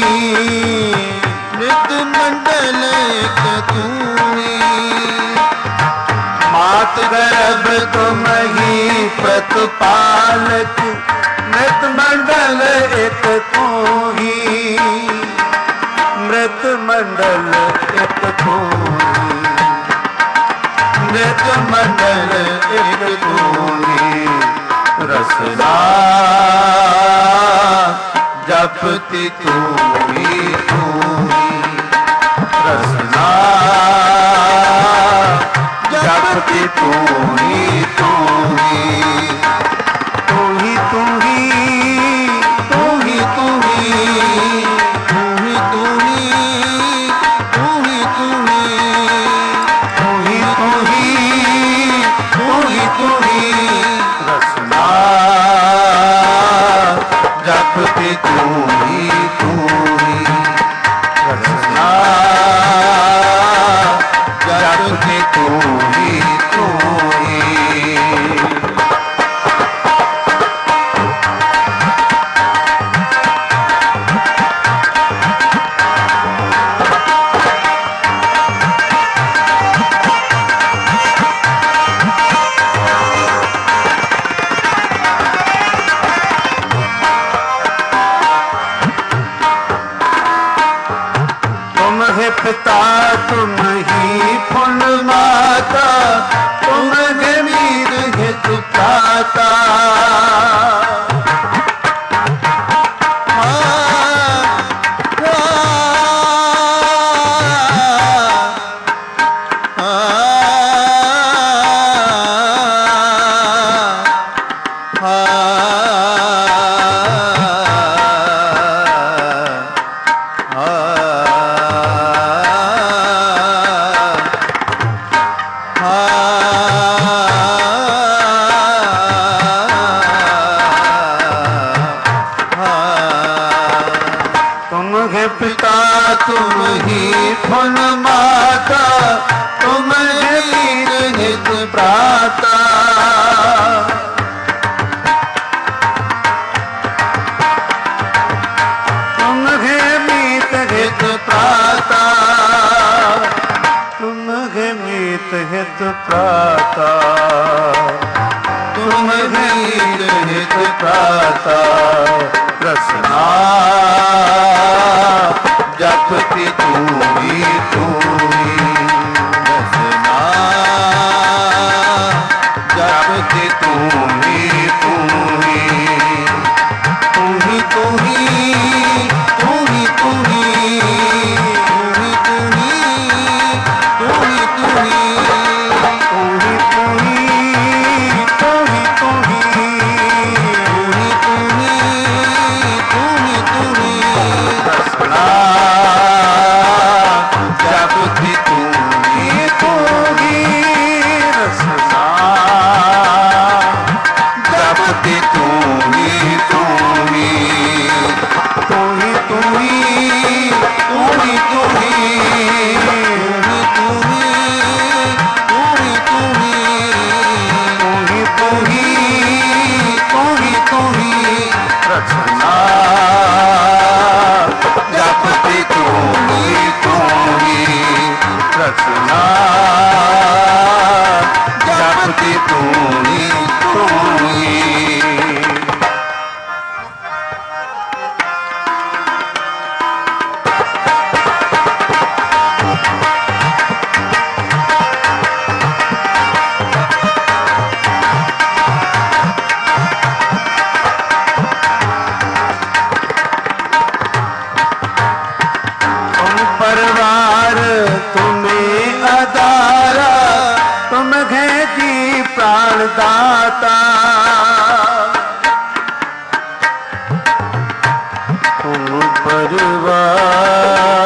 मृत मंडल एक तू ही। मात गर्भ तुम ही प्रतिपालक, मृत मंडल एक तू ही, मृत मंडल एक तू ही, मृत मंडल एक तू ही रसना, जपती तू ही रसना, जपती तू ही तू ही तू ही तू ही तू ही तू ही तू ही तू ही तू ही तू ही तू ही रसना, जपती तू ही रसना, जपती तू ही पिता तुम ही फुल माता, तुम गमीर हित प्राता, पिता तुम ही फुल माता, तुम गमीर हित प्राता, तुम गमीत हित प्राता, तुम गमीत हित प्राता, तुम ही हित प्राता रसना जपति तू ही रसना जपति तू ही दाता तुम परिवार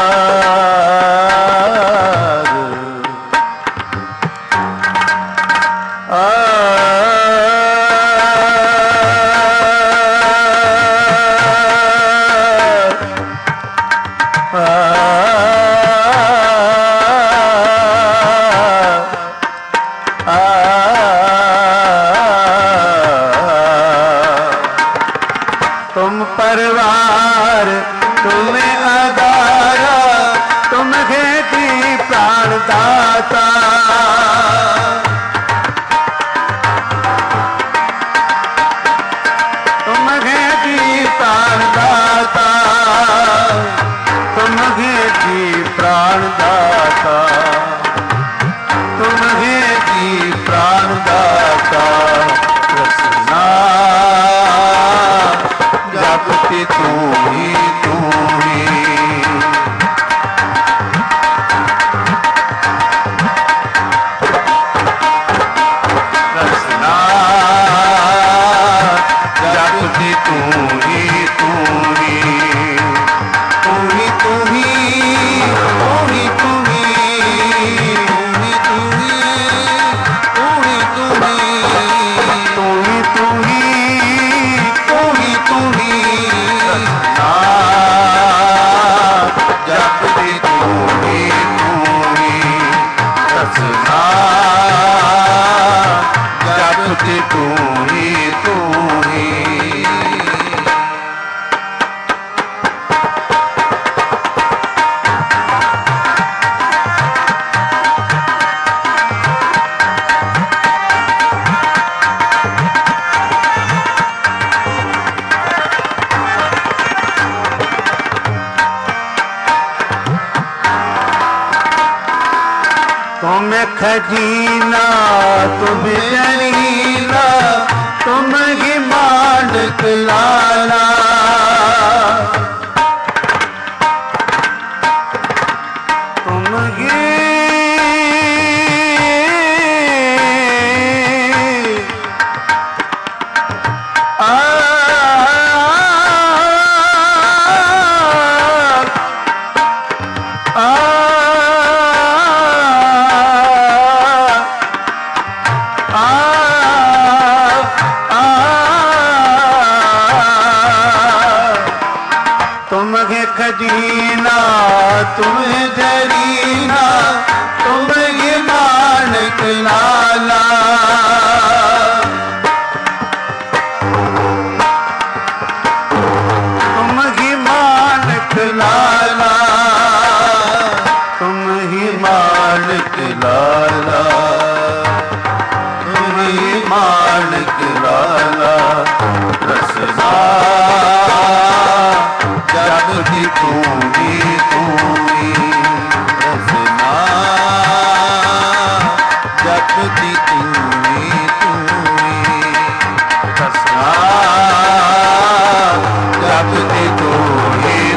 खजीना तुम जरीला तुम ही मालिक लाला तुम ही खजीना तुम जरीना तुम ये मालिक लाला तुम ही मालिक लाला तुम ही मालिक लाला तुम ही मालिक के लाला रसना जपती तू ही रसना जपती तू ही रसना जपती तू ही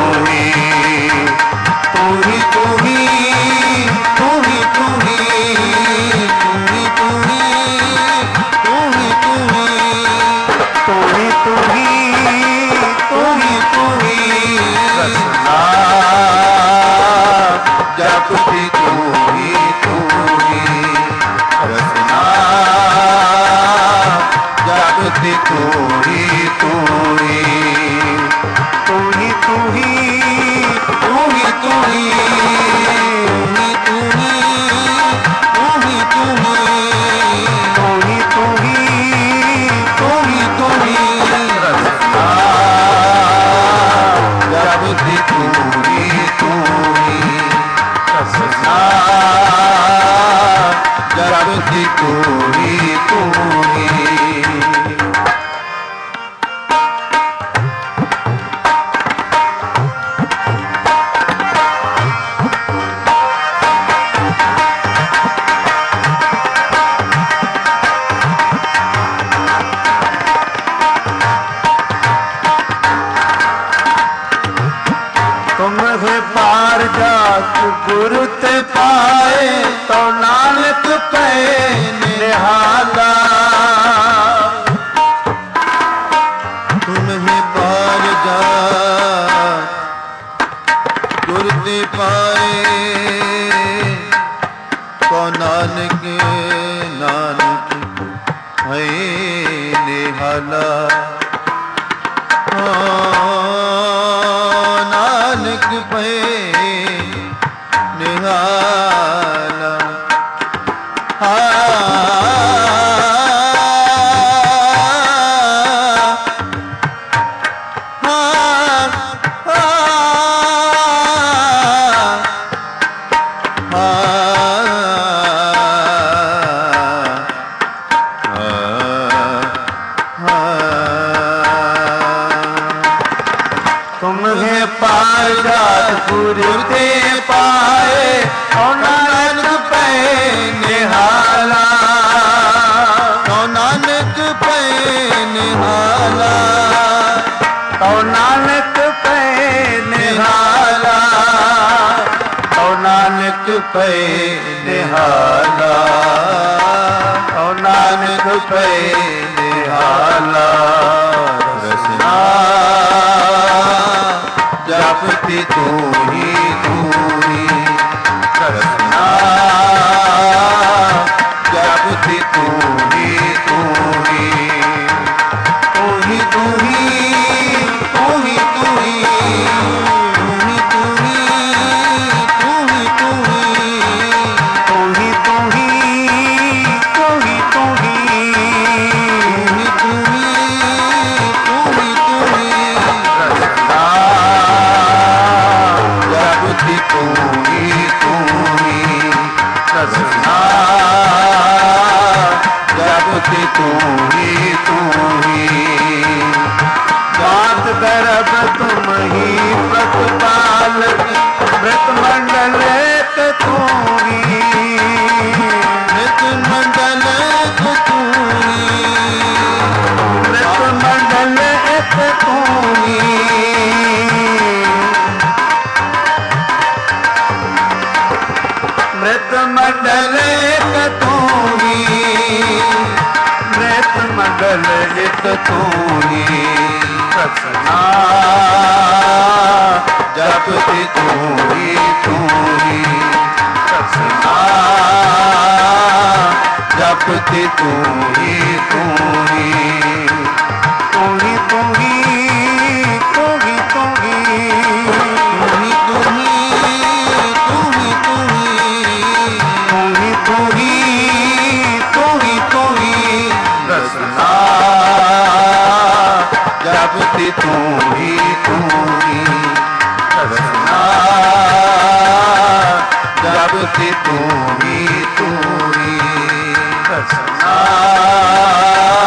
जपती तू ही रसना जपती तू ही तू ही तू ही तू ही तू ही तू ही तू ही तू ही तू ही तू ही रसना जपती तू ही रसना जपती तू ही पार जात गुरु ते पाए तो नानक पे निहाला तुम्हें पार जात गुरु ते पाए तो नानक है निहाला नानक पे निहाला तुम्हें पार जात गुरु ते पाए और नानक पे निहाला तो नानक पे निहाला तो नानक पे निहाला तो नानक पे निहाला तो नानक पे निहाला रसना जपती तू ही रसना जपती तू ही तू ही तू ही तू ही बात गर्भ तुम ही प्रतिपालक मृत मंडल तू ही मृत मंडल तू ही मृत मंडल तू ही मृत मंडल तू ही मृत मंडल तू ही रसना जपती तू ही रसना जपती तू ही तू ही रसना जपती तू ही रसना जपती तू ही रसना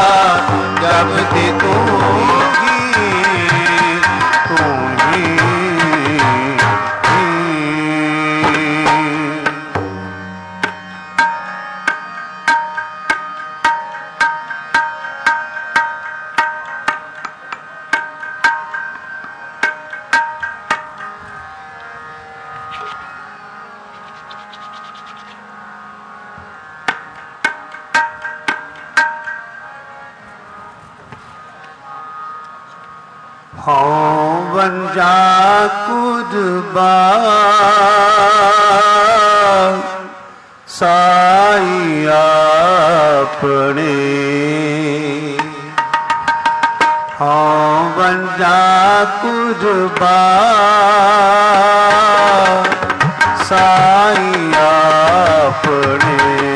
वंजा कुर्बान साई अपने हाँ वंजा कुर्बान साई अपने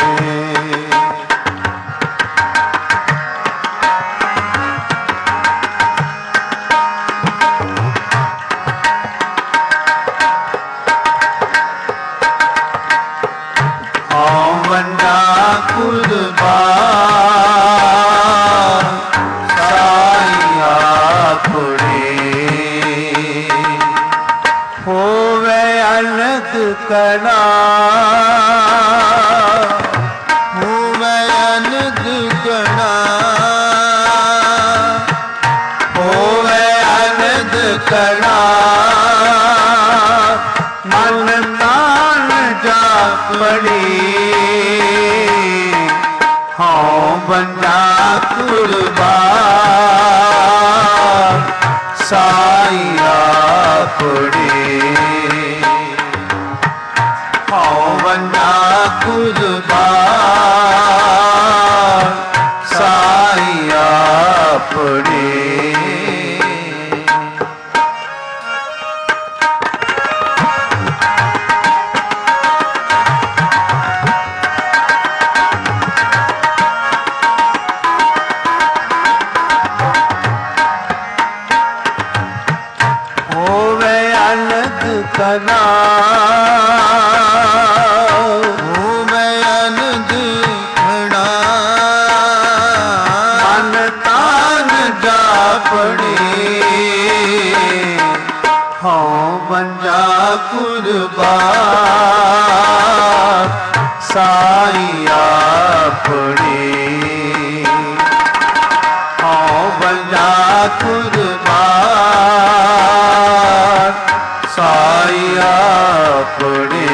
कना हूँ मैं अनंत कना हो मैं अनंत कना मन तान जा पड़ी हाँ बंजा कुर्बान साई अपने वंजा कुर्बान साई अपने होवे अनंत कना वंजा कुर्बान साई अपने हाँ वंजा कुर्बान साई अपने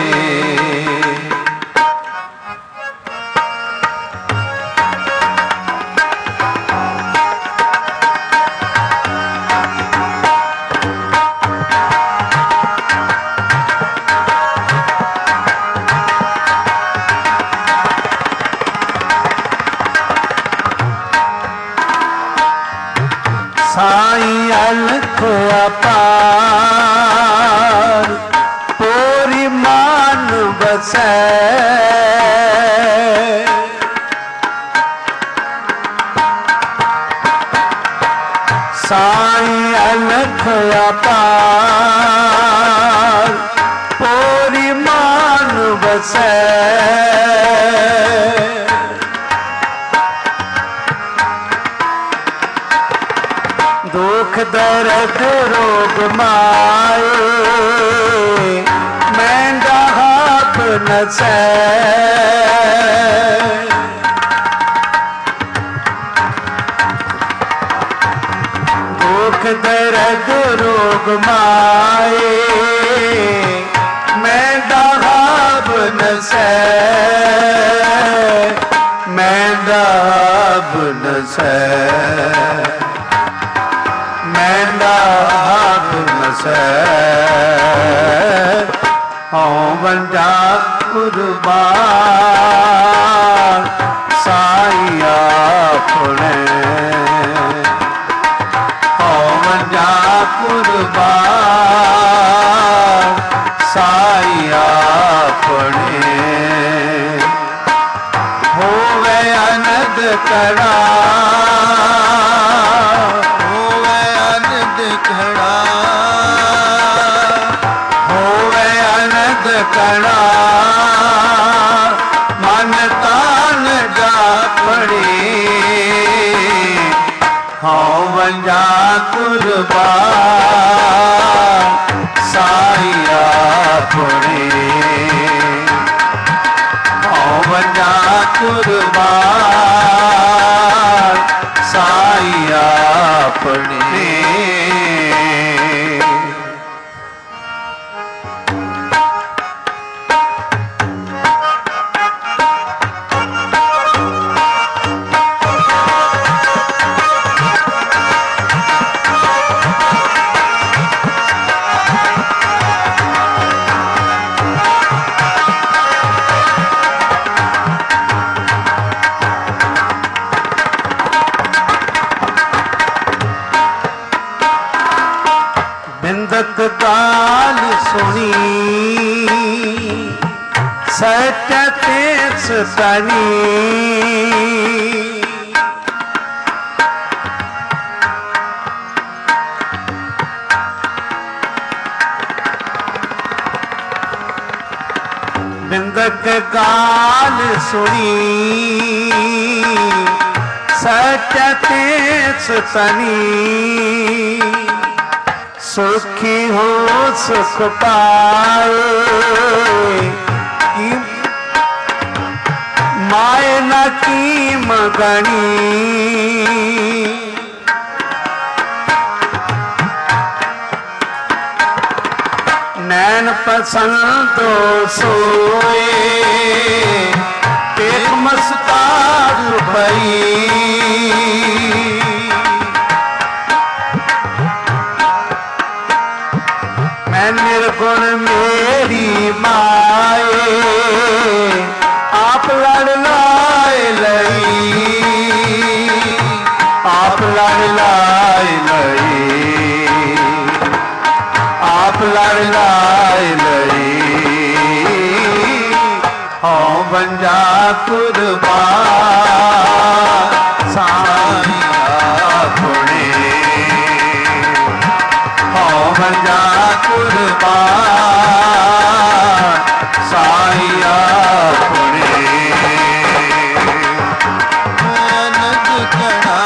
साई अलख अपार पूरी मान बसै साई अलख अपार पूरी मान बसै दुख दर्द रोग माए मैंडा हाथ नसै दुख दर्द रोग माए मैंडा हाथ नसै मैंडा नसै मैंडा हाथ नसै हाँ वंजा कुर्बान साई अपने हाँ वंजा कुर्बान साई अपने होवे अनंत करा कणा मन तान जा पड़ी हाँ वंजा कुर्बान साई अपने हाँ वंजा कुर्बान साई अपने ਬਿੰਦਕ ਗਾਲ ਸੁਣੀ ਸੱਚ ਤੇ ਸਤਨੀ ਬਿੰਦਕ ਗਾਲ ਸੁਣੀ ਸੱਚ ਤੇ ਸਤਨੀ ਸੁਖੀ ਹੋ ਸੁਖ ਪਾਏ ਮਾਏ ਨਾ ਕੀਮ ਗਣੀ ਨੈਣ ਪਸੰਦੋ ਸੋਏ ਇੱਕ ਮਸਤਾਰ ਪਈ ਮੈਂ ਨਿਰਗੁਣ ਮੇਰੀ ਮਾਏ ਆਪ ਲੜ ਲਾਏ ਲਈ ਆਪ ਲੜ ਲਾਏ ਲਈ ਆਪ ਲੜ ਲਾਏ ਲਈ ਹਉ ਬੰਜਾ ਕੁਰਬਾਨ ਸਾਈਂ ਆਪਣੇ ਹਉ ਬੰਜਾ ਕੁਰਬਾਨ ਸਾਈਂ ਆਪਣੇ ਅਨੰਦ ਕਣਾ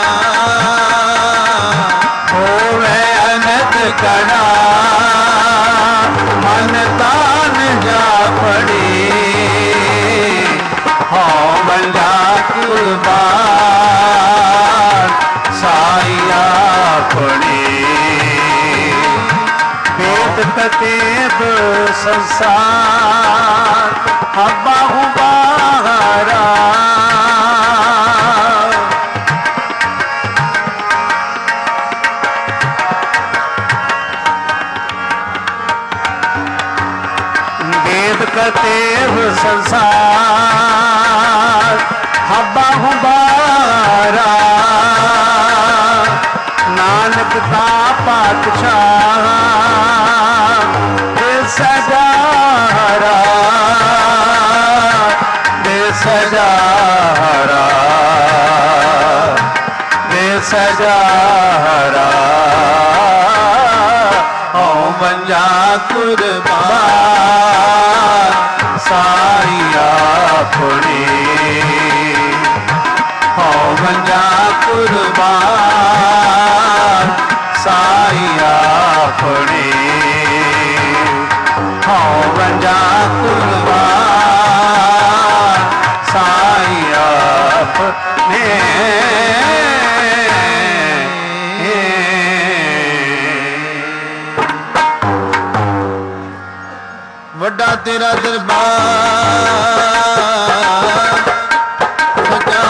ਹੋਵੇ ਅਨੰਦ ਕਣਾ ਮਨ ਤਾਨ ਜਾ ਪੜੇ ਹਉ ਬੰਦਾ ਕੁਰਬਾਨ ਸਾਈਂ ਆਪਣੇ ਵੇਦ ਕਤੇਬ ਸੰਸਾਰ ਹੱਬਾ ਹੁਬਾਰਾ ਕਤੇਵ ਸੰਸਾਰ ਹੱਬਾ ਹੁਬਾਰਾ ਨਾਨਕ ਦਾ ਪਾਤਸ਼ਾਹ ਦੇ ਸਜਾਰਾ ਦੇ ਸਜਾਰਾ ਦੇ ਸਜਾਰਾ ਹਉ ਬੰਜਾ ਕੁਰਬਾਨ ਸਾਈਂ ਆਪਣੇ ਹਉ ਬੰਜਾ ਕੁਰਬਾਨ ਸਾਈਂ ਆਪਣੇ ਹਉ ਬੰਜਾ ਕੁਰਬਾਨ ਸਾਈਂ ਆਪਣੇ ਵੱਡਾ ਤੇਰਾ ਦਰਬਾਰ ਸਜਾ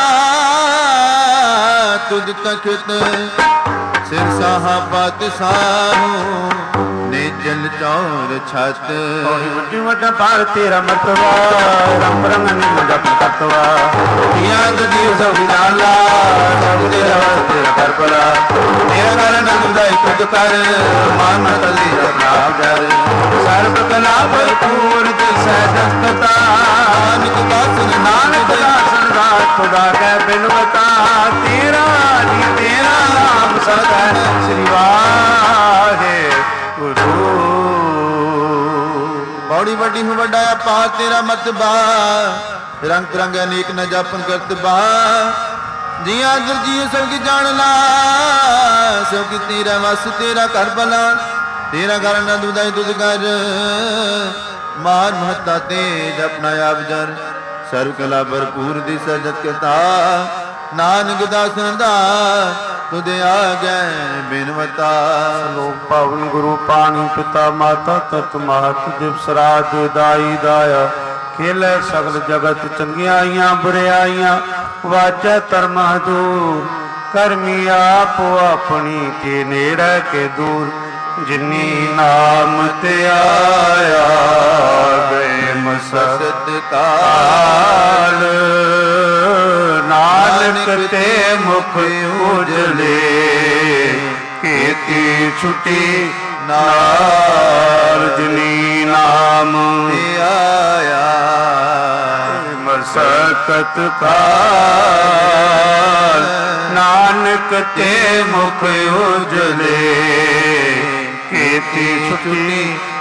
ਤੁਧ ਤਖਤ ਸਿਰ ਸਾਹਬਾਤ ਸਾਹੂ ਨੇ ਜਲ ਚੌਰ ਛਤ ਵੱਡੀ ਵੱਡਾ ਬਾਰ ਤੇਰਾ ਮਰਤਬਾ ਰੰਗ ਰੰਗ ਨਿਮ ਜਪ ਤਤਵਾ ਯਾਦ ਦੀ ਸਭ ਨਾਲਾ ਸਭ ਤੇਰਾ ਤੇਰਾ ਕਰ ਪਰਾ ਤੇਰਾ ਕਰ ਨੰਦਾ ਤੁਧ ਕਰ ਮਨ ਤਲੀ ਰਖਾ ਕਰ ਸਰਬ ਕਲਾ ਭਰਪੂਰ ਦਿਸੈ ਦਸਤਤਾ ਨਾਨਕ ਦਾਸਨ ਨਾਨਕ ਦਾਸਨ ਦਾ ਖੁਦਾ ਕੈ ਬਿਨਵਤਾ ਤੇਰਾ ਜੀ ਤੇਰਾ ਨਾਮ ਸਦਾ ਸ੍ਰੀ ਵਾਹਿਗੁਰੂ ਬੜੀ ਵੱਡੀ ਹੋ ਵੱਡਾ ਆਪਾ ਤੇਰਾ ਮਤਬਾ ਰੰਗ ਰੰਗ ਅਨੇਕ ਨ ਜਾਪਨ ਕਰਤਬਾ ਜੀਆਂ ਦਰਜੀ ਸਭ ਕੀ ਜਾਣ ਲਾ ਸਭ ਕੀ ਤੇਰਾ ਵਸ ਤੇਰਾ ਕਰ ਬਲਾ ਤੇਰਾ ਘਰ ਨਾ ਦੁਦਾਈ ਤੁਧ ਕਰ ਮਾਰ ਮਹਤਾ ਤੇਜ ਆਪਣਾ ਆਪ ਜਨ ਸਰਵ ਕਲਾ ਭਰਪੂਰ ਦੀ ਸਜਤ ਕਰਤਾ ਨਾਨਕ ਦਾਸਨ ਦਾ ਤੁਧ ਆ ਗਏ ਬਿਨਵਤਾ ਲੋਕ ਪਾਵਨ ਗੁਰੂ ਪਾਣੀ ਪਿਤਾ ਮਾਤਾ ਤਤ ਮਾਤ ਦਿਵਸ ਰਾਤ ਦਾਈ ਦਾਇਆ ਖੇਲੇ ਸਗਲ ਜਗਤ ਚੰਗਿਆਈਆਂ ਬੁਰਿਆਈਆਂ ਵਾਚੈ ਧਰਮਾ ਦੂਰ ਕਰਮੀ ਆਪੋ ਆਪਣੀ ਕੇ ਨੇੜੇ ਕੇ ਦੂਰ ਜਿਨੀ ਨਾਮ ਤੇ ਆਇਆ ਗਏ ਮਸਤ ਕਾਲ ਨਾਨਕ ਤੇ ਮੁਖ ਉਜਲੇ ਕੀਤੀ ਛੁਟੀ ਨਾਰਜਨੀ ਨਾਮ ਆਇਆ ਮਸਕਤ ਕਾਲ ਨਾਨਕ ਤੇ ਮੁਖ ਉਜਲੇ ਕੀਤੀ ਛੁਟੀ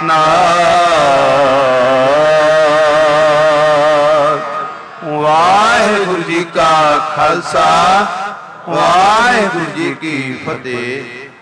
ਨਾਮ। ਵਾਹਿਗੁਰੂ ਜੀ ਕਾ ਖਾਲਸਾ ਵਾਹਿਗੁਰੂ ਜੀ ਕੀ ਫਤਿਹ।